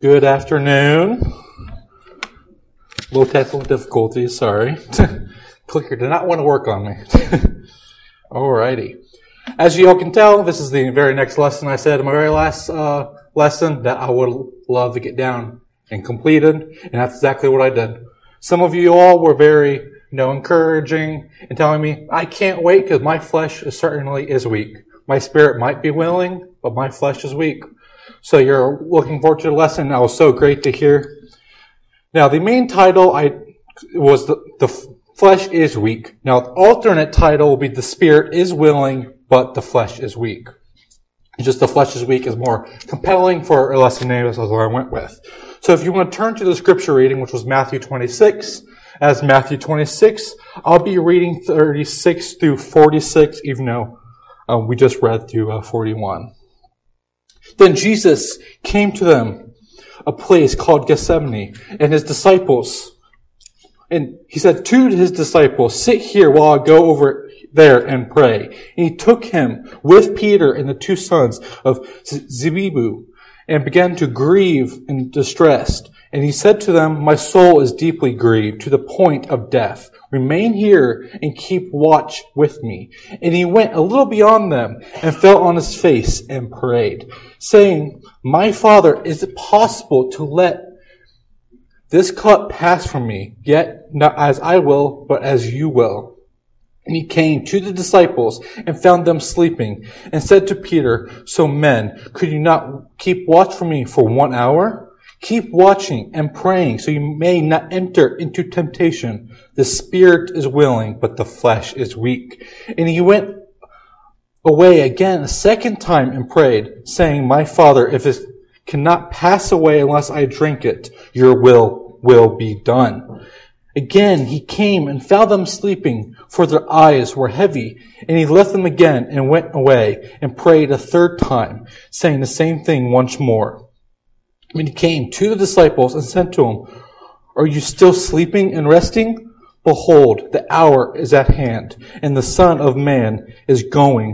Good afternoon. Low technical difficulties, sorry. Clicker did not want to work on me. Alrighty. As you all can tell, this is the very next lesson I said in my very last lesson that I would love to get down and completed, and that's exactly what I did. Some of you all were very, encouraging and telling me, I can't wait because my flesh certainly is weak. My spirit might be willing, but my flesh is weak. So you're looking forward to the lesson. That was so great to hear. Now, the main title was the flesh is weak. Now, the alternate title will be the spirit is willing, but the flesh is weak. Just the flesh is weak is more compelling for a lesson name, as I went with. So if you want to turn to the scripture reading, which was Matthew 26, as Matthew 26, I'll be reading 36 through 46, even though we just read through 41. Then Jesus came to them, a place called Gethsemane, and his disciples. And he said to his disciples, sit here while I go over there and pray. And he took him with Peter and the two sons of Zebedee and began to grieve and distressed. And he said to them, my soul is deeply grieved to the point of death. Remain here and keep watch with me. And he went a little beyond them and fell on his face and prayed, saying, my Father, is it possible to let this cup pass from me? Yet not as I will, but as you will. And he came to the disciples and found them sleeping and said to Peter, so men, could you not keep watch for me for 1 hour? Keep watching and praying so you may not enter into temptation. The spirit is willing, but the flesh is weak. And he went away again a second time and prayed, saying, my Father, if this cannot pass away unless I drink it, your will be done. Again he came and found them sleeping, for their eyes were heavy. And he left them again and went away and prayed a third time, saying the same thing once more. When he came to the disciples and said to them, are you still sleeping and resting? Behold, the hour is at hand, and the Son of Man is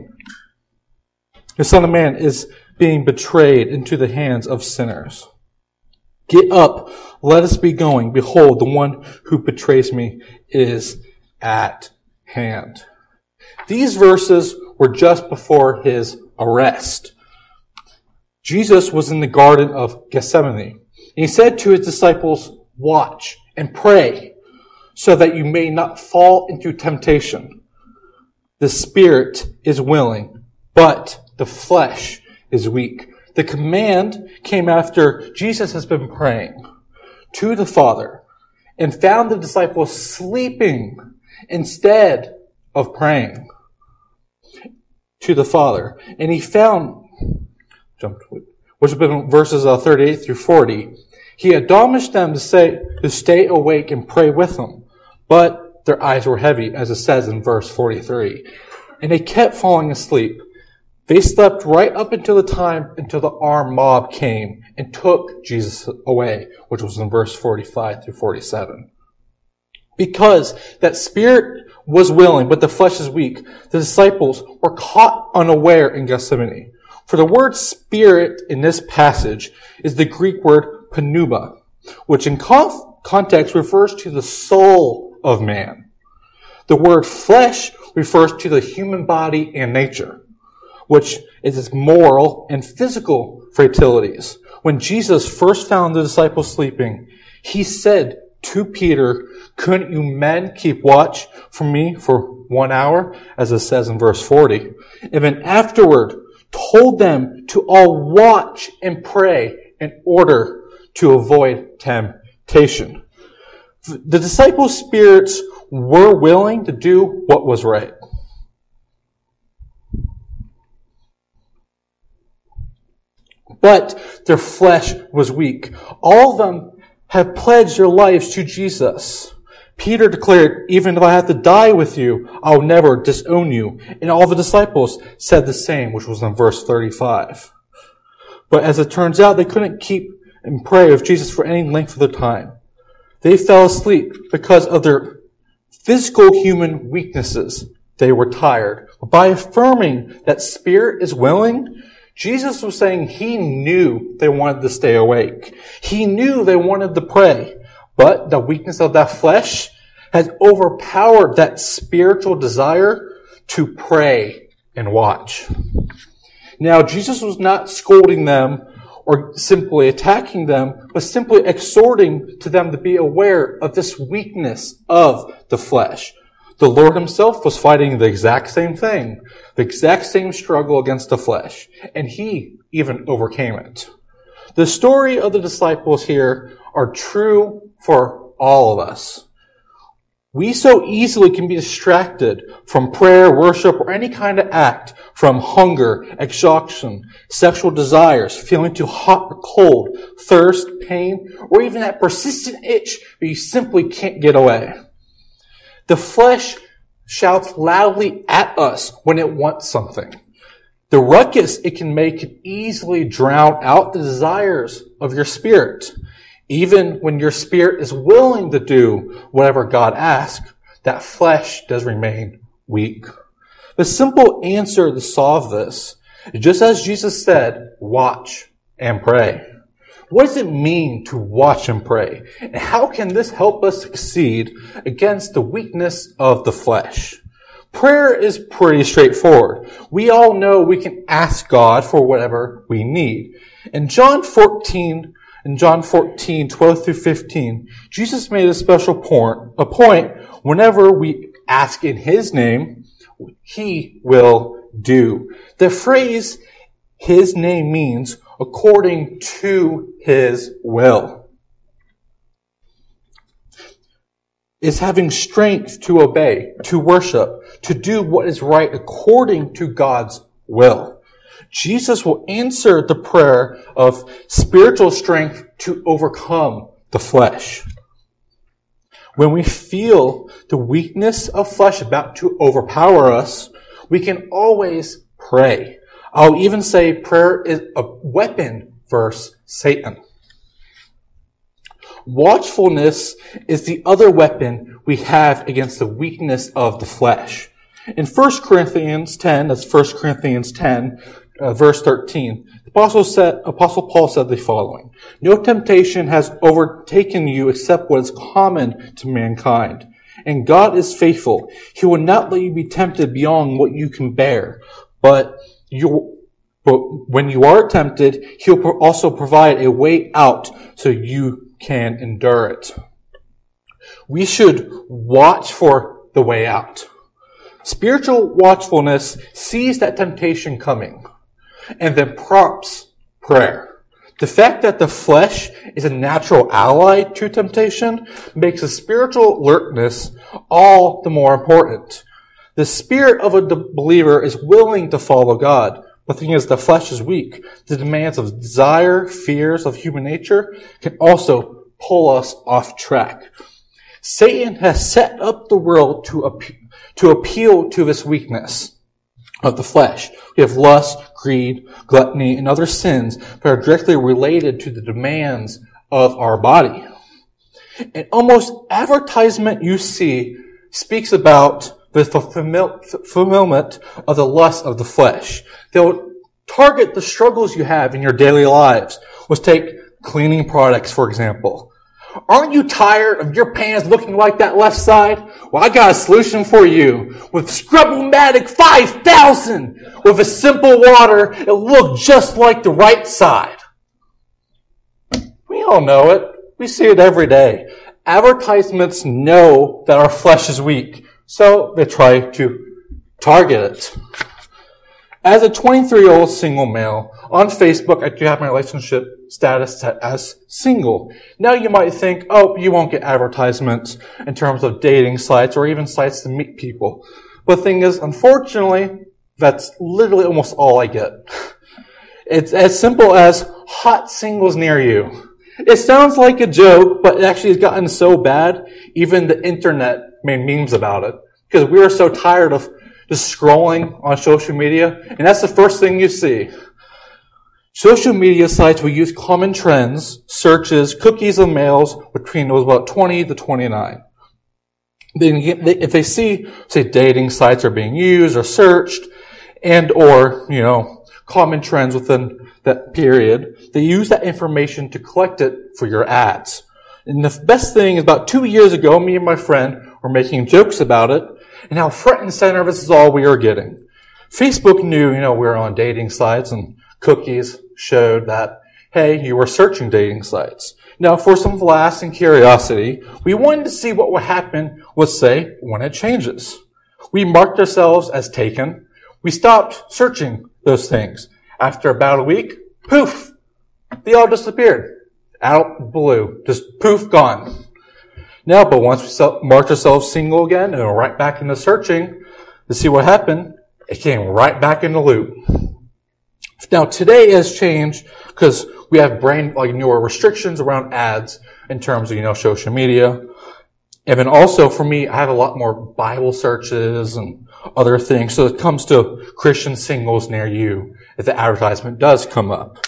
being betrayed into the hands of sinners. Get up, let us be going. Behold, the one who betrays me is at hand. These verses were just before his arrest. Jesus was in the Garden of Gethsemane. And he said to his disciples, watch and pray so that you may not fall into temptation. The spirit is willing, but the flesh is weak. The command came after Jesus has been praying to the Father and found the disciples sleeping instead of praying to the Father. And he found, which have been verses 38 through 40, he admonished them to stay awake and pray with him. But their eyes were heavy, as it says in verse 43. And they kept falling asleep. They slept right up until the armed mob came and took Jesus away, which was in verse 45 through 47. Because that spirit was willing, but the flesh is weak, the disciples were caught unaware in Gethsemane. For the word spirit in this passage is the Greek word pneuma, which in context refers to the soul of man. The word flesh refers to the human body and nature, which is its moral and physical frailties. When Jesus first found the disciples sleeping, he said to Peter, couldn't you men keep watch for me for 1 hour, as it says in verse 40? And then afterward, told them to all watch and pray in order to avoid temptation. The disciples' spirits were willing to do what was right. But their flesh was weak. All of them have pledged their lives to Jesus. Peter declared, even if I have to die with you, I'll never disown you. And all the disciples said the same, which was in verse 35. But as it turns out, they couldn't keep and pray with Jesus for any length of the time. They fell asleep because of their physical human weaknesses. They were tired. But by affirming that spirit is willing, Jesus was saying he knew they wanted to stay awake. He knew they wanted to pray, but the weakness of that flesh has overpowered that spiritual desire to pray and watch. Now, Jesus was not scolding them or simply attacking them, but simply exhorting to them to be aware of this weakness of the flesh. The Lord himself was fighting the exact same thing, the exact same struggle against the flesh, and he even overcame it. The story of the disciples here are true for all of us. We so easily can be distracted from prayer, worship, or any kind of act from hunger, exhaustion, sexual desires, feeling too hot or cold, thirst, pain, or even that persistent itch that you simply can't get away. The flesh shouts loudly at us when it wants something. The ruckus it can make can easily drown out the desires of your spirit. Even when your spirit is willing to do whatever God asks, that flesh does remain weak. The simple answer to solve this is just as Jesus said, watch and pray. What does it mean to watch and pray? And how can this help us succeed against the weakness of the flesh? Prayer is pretty straightforward. We all know we can ask God for whatever we need. In John 14, 12 through 15, Jesus made a special point whenever we ask in his name, he will do. The phrase, his name, means according to his will. Is having strength to obey, to worship, to do what is right according to God's will. Jesus will answer the prayer of spiritual strength to overcome the flesh. When we feel the weakness of flesh about to overpower us, we can always pray. I'll even say prayer is a weapon versus Satan. Watchfulness is the other weapon we have against the weakness of the flesh. In 1 Corinthians 10, that's 1 Corinthians 10, verse 13, the Apostle Paul said the following: "No temptation has overtaken you except what is common to mankind. And God is faithful. He will not let you be tempted beyond what you can bear. But when you are tempted, He'll also provide a way out so you can endure it." We should watch for the way out. Spiritual watchfulness sees that temptation coming and then prompts prayer. The fact that the flesh is a natural ally to temptation makes a spiritual alertness all the more important. The spirit of a believer is willing to follow God. The thing is, the flesh is weak. The demands of desire, fears of human nature can also pull us off track. Satan has set up the world to appeal to this weakness of the flesh. We have lust, greed, gluttony, and other sins that are directly related to the demands of our body. And almost advertisement you see speaks about the fulfillment of the lust of the flesh. They'll target the struggles you have in your daily lives. Let's take cleaning products, for example. Aren't you tired of your pants looking like that left side? Well, I got a solution for you. With Scrub-O-Matic 5000, with a simple water, it'll look just like the right side. We all know it. We see it every day. Advertisements know that our flesh is weak, so they try to target it. As a 23-year-old single male, on Facebook, I do have my relationship status set as single. Now you might think, oh, you won't get advertisements in terms of dating sites or even sites to meet people. But the thing is, unfortunately, that's literally almost all I get. It's as simple as hot singles near you. It sounds like a joke, but it actually has gotten so bad, even the internet made memes about it. Because we are so tired of just scrolling on social media, and that's the first thing you see. Social media sites will use common trends, searches, cookies of males between those about 20 to 29. If they see, say, dating sites are being used or searched, and or, common trends within that period. They use that information to collect it for your ads. And the best thing is about 2 years ago, me and my friend were making jokes about it and how front and center this is all we are getting. Facebook knew, we were on dating sites and cookies showed that, hey, you were searching dating sites. Now, for some lasting curiosity, we wanted to see what would happen, let's say, when it changes. We marked ourselves as taken. We stopped searching those things. After about a week, poof, they all disappeared. Out blue. Just poof, gone. Now, but once we marked ourselves single again and we're right back into searching to see what happened, it came right back in the loop. Now, today has changed because we have newer restrictions around ads in terms of, social media. And then also for me, I have a lot more Bible searches and other things. So it comes to Christian singles near you if the advertisement does come up.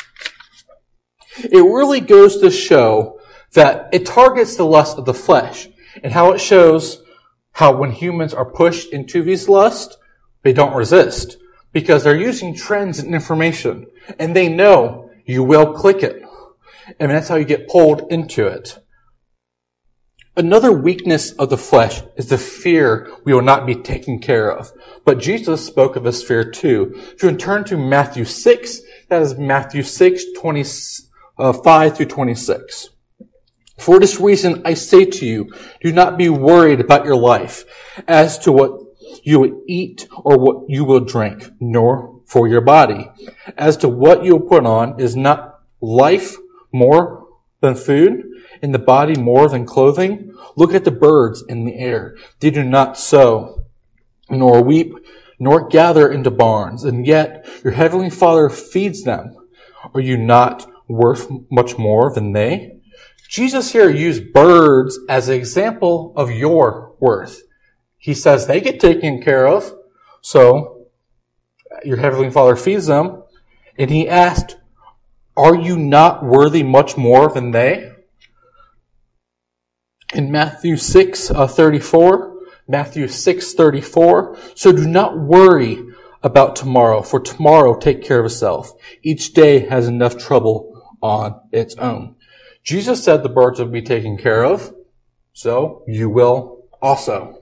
It really goes to show that it targets the lust of the flesh and how it shows how when humans are pushed into these lusts, they don't resist because they're using trends and information and they know you will click it. And that's how you get pulled into it. Another weakness of the flesh is the fear we will not be taken care of. But Jesus spoke of this fear too. If you turn to Matthew 6, that is Matthew 6, 5 through 26. For this reason, I say to you, do not be worried about your life as to what you will eat or what you will drink, nor for your body. As to what you will put on, is not life more than food, and the body more than clothing? Look at the birds in the air. They do not sow, nor weep, nor gather into barns, and yet your heavenly Father feeds them. Are you not worth much more than they? Jesus here used birds as an example of your worth. He says they get taken care of, so your heavenly Father feeds them. And he asked, are you not worthy much more than they? In Matthew 6:34, so do not worry about tomorrow, for tomorrow take care of itself. Each day has enough trouble on its own. Jesus said the birds would be taken care of, so you will also.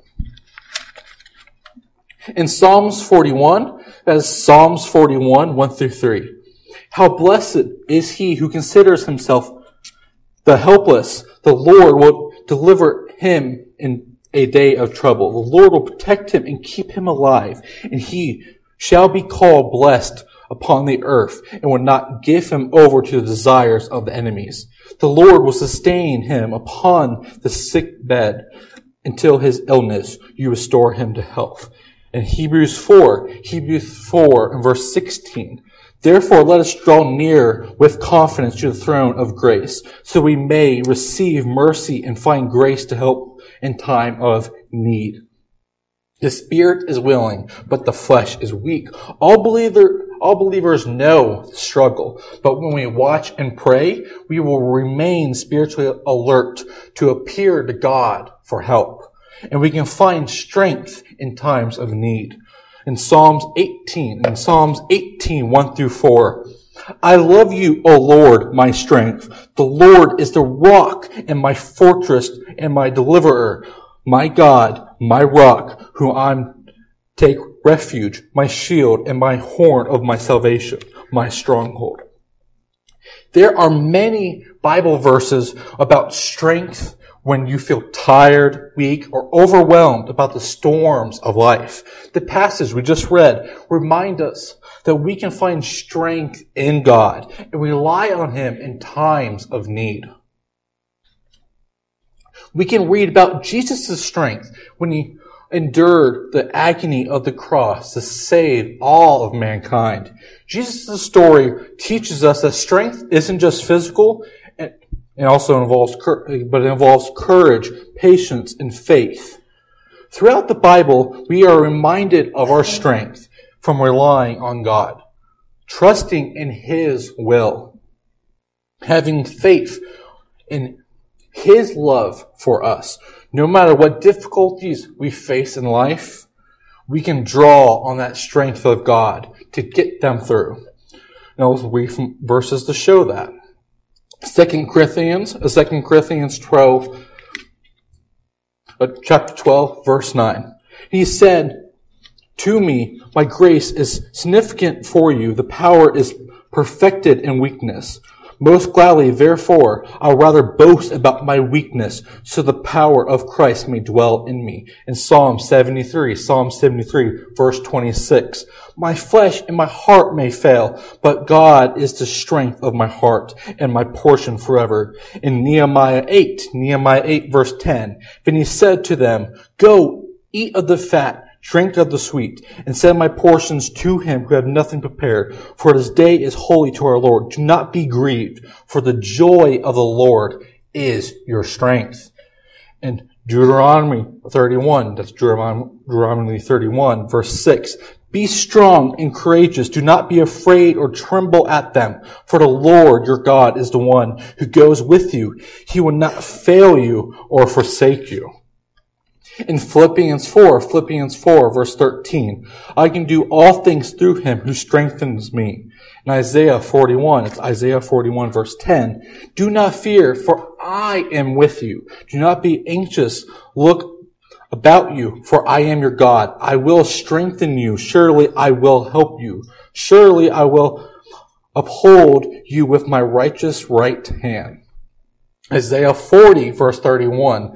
In Psalms 41, that is Psalms 41, 1 through 3. How blessed is he who considers himself the helpless. The Lord will deliver him in a day of trouble. The Lord will protect him and keep him alive, and he shall be called blessed upon the earth, and will not give him over to the desires of the enemies. The Lord will sustain him upon the sick bed until his illness you restore him to health. In Hebrews 4 and verse 16, therefore let us draw near with confidence to the throne of grace, so we may receive mercy and find grace to help in time of need. The spirit is willing, but the flesh is weak. All believers know the struggle, but when we watch and pray, we will remain spiritually alert to appear to God for help. And we can find strength in times of need. In Psalms 18, 1 through 4, I love you, O Lord, my strength. The Lord is the rock and my fortress and my deliverer, my God, my rock, whom I take refuge, my shield and my horn of my salvation, my stronghold. There are many Bible verses about strength when you feel tired, weak, or overwhelmed about the storms of life. The passage we just read remind us that we can find strength in God and rely on Him in times of need. We can read about Jesus' strength when He endured the agony of the cross to save all of mankind. Jesus' story teaches us that strength isn't just physical, it also involves courage, patience, and faith. Throughout the Bible, we are reminded of our strength from relying on God, trusting in His will, having faith in His love for us. No matter what difficulties we face in life, we can draw on that strength of God to get them through. And I'll read some verses to show that. 2 Corinthians 12, chapter 12, verse 9. He said to me, my grace is significant for you. The power is perfected in weakness. Most gladly, therefore, I'll rather boast about my weakness, so the power of Christ may dwell in me. In Psalm 73, verse 26. My flesh and my heart may fail, but God is the strength of my heart and my portion forever. In Nehemiah 8, verse 10. Then he said to them, go, eat of the fat, drink of the sweet, and send my portions to him who have nothing prepared. For this day is holy to our Lord. Do not be grieved, for the joy of the Lord is your strength. And Deuteronomy 31, that's Deuteronomy 31, verse 6. Be strong and courageous. Do not be afraid or tremble at them. For the Lord your God is the one who goes with you. He will not fail you or forsake you. In Philippians 4, verse 13, I can do all things through him who strengthens me. In Isaiah 41, verse 10, do not fear, for I am with you. Do not be anxious. Look about you, for I am your God. I will strengthen you. Surely I will help you. Surely I will uphold you with my righteous right hand. Isaiah 40, verse 31.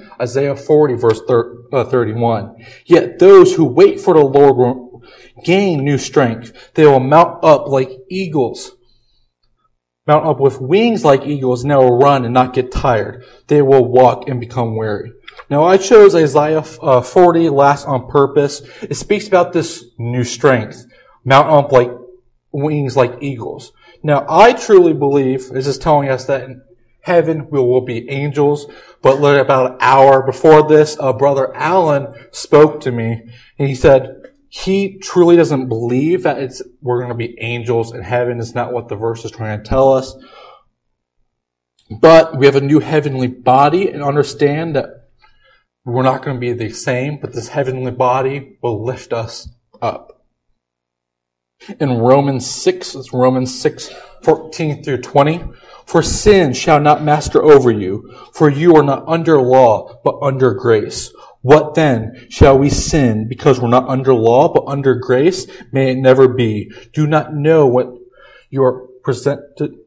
Yet those who wait for the Lord will gain new strength. They will mount up like eagles. Mount up with wings like eagles, and they will run and not get tired. They will walk and become weary. Now I chose Isaiah 40 last on purpose. It speaks about this new strength. Mount up like wings like eagles. Now I truly believe this is telling us that in heaven we will be angels. But about an hour before this, Brother Alan spoke to me, and he said he truly doesn't believe that we're going to be angels in heaven. It's not what the verse is trying to tell us. But we have a new heavenly body, and understand that we're not going to be the same, but this heavenly body will lift us up. In Romans 6, 14 through 20, for sin shall not master over you, for you are not under law, but under grace. What then? Shall we sin because we're not under law, but under grace? May it never be. Do not know what you are present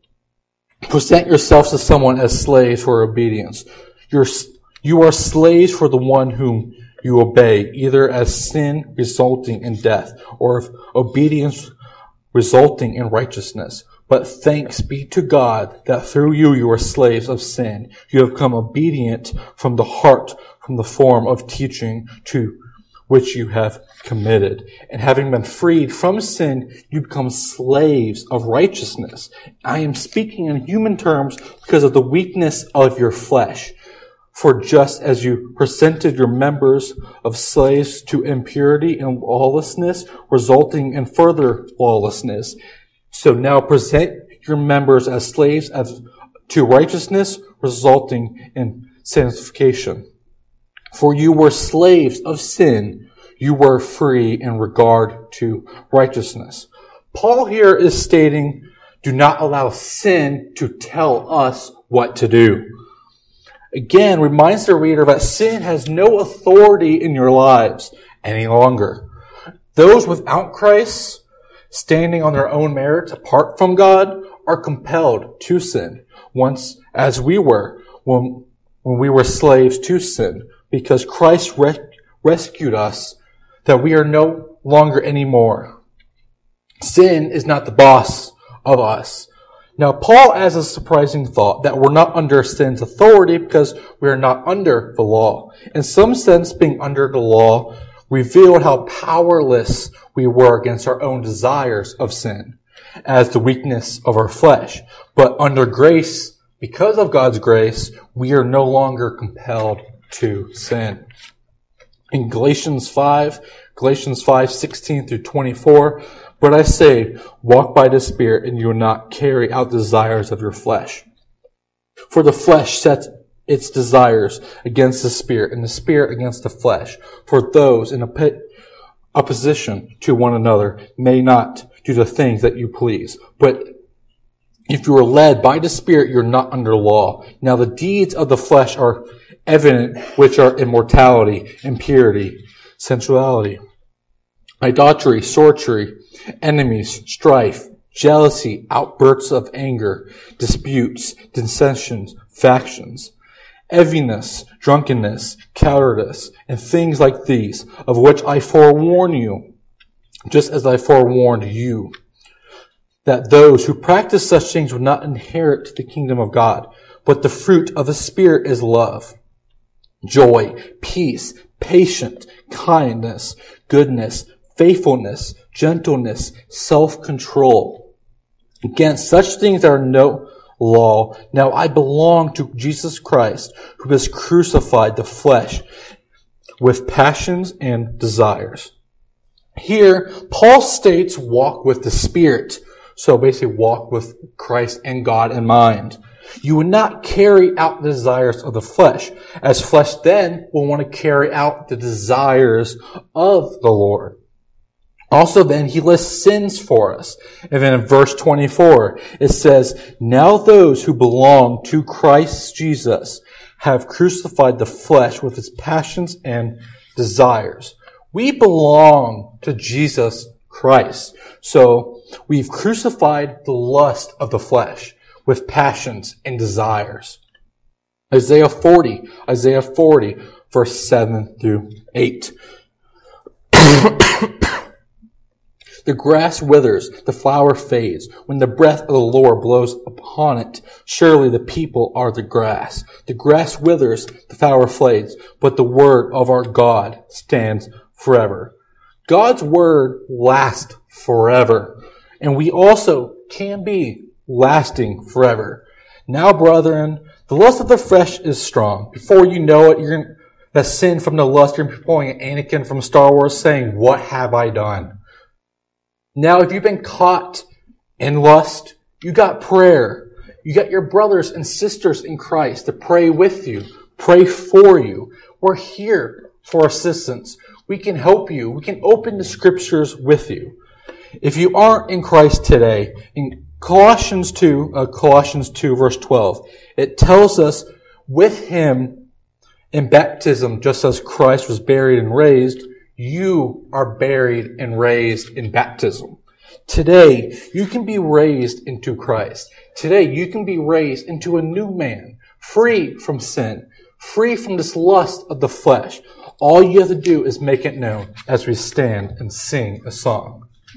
yourselves to someone as slaves for obedience. You are slaves for the one whom you obey, either as sin resulting in death, or of obedience resulting in righteousness. But thanks be to God that through you are slaves of sin. You have become obedient from the heart, from the form of teaching to which you have committed. And having been freed from sin, you become slaves of righteousness. I am speaking in human terms because of the weakness of your flesh. For just as you presented your members of slaves to impurity and lawlessness, resulting in further lawlessness, so now present your members as slaves to righteousness, resulting in sanctification. For you were slaves of sin, you were free in regard to righteousness. Paul here is stating, do not allow sin to tell us what to do. Again, reminds the reader that sin has no authority in your lives any longer. Those without Christ, standing on their own merits apart from God, are compelled to sin. Once, as we were, when we were slaves to sin, because Christ rescued us, that we are no longer anymore. Sin is not the boss of us. Now, Paul adds a surprising thought that we're not under sin's authority because we are not under the law. In some sense, being under the law revealed how powerless we were against our own desires of sin as the weakness of our flesh. But under grace, because of God's grace, we are no longer compelled to sin. In Galatians 5, 16 through 24, but I say, walk by the Spirit, and you will not carry out desires of your flesh. For the flesh sets its desires against the Spirit, and the Spirit against the flesh. For those in opposition to one another may not do the things that you please. But If you are led by the Spirit, you're not under law. Now the deeds of the flesh are evident, which are immorality, impurity, sensuality, idolatry, sorcery, enemies, strife, jealousy, outbursts of anger, disputes, dissensions, factions, enviness, drunkenness, cowardice, and things like these, of which I forewarn you, just as I forewarned you, that those who practice such things will not inherit the kingdom of God. But the fruit of the Spirit is love, joy, peace, patience, kindness, goodness, faithfulness, gentleness, self-control. Against such things there are no law. Now I belong to Jesus Christ, who has crucified the flesh with passions and desires. Here, Paul states, walk with the Spirit. So basically walk with Christ and God in mind. You will not carry out the desires of the flesh, as flesh then will want to carry out the desires of the Lord. Also then, he lists sins for us. And then in verse 24, it says, now those who belong to Christ Jesus have crucified the flesh with its passions and desires. We belong to Jesus Christ. So we've crucified the lust of the flesh with passions and desires. Isaiah 40, verse 7 through 8. The grass withers, the flower fades. When the breath of the Lord blows upon it, surely the people are the grass. The grass withers, the flower fades, but the word of our God stands forever. God's word lasts forever. And we also can be lasting forever. Now, brethren, the lust of the flesh is strong. Before you know it, that sin from the lust, you're going to be pulling an Anakin from Star Wars saying, what have I done? Now, if you've been caught in lust, you got prayer. You got your brothers and sisters in Christ to pray with you, pray for you. We're here for assistance. We can help you. We can open the scriptures with you. If you aren't in Christ today, in Colossians 2 verse 12, it tells us with him in baptism, just as Christ was buried and raised, you are buried and raised in baptism. Today, you can be raised into Christ. Today, you can be raised into a new man, free from sin, free from this lust of the flesh. All you have to do is make it known as we stand and sing a song.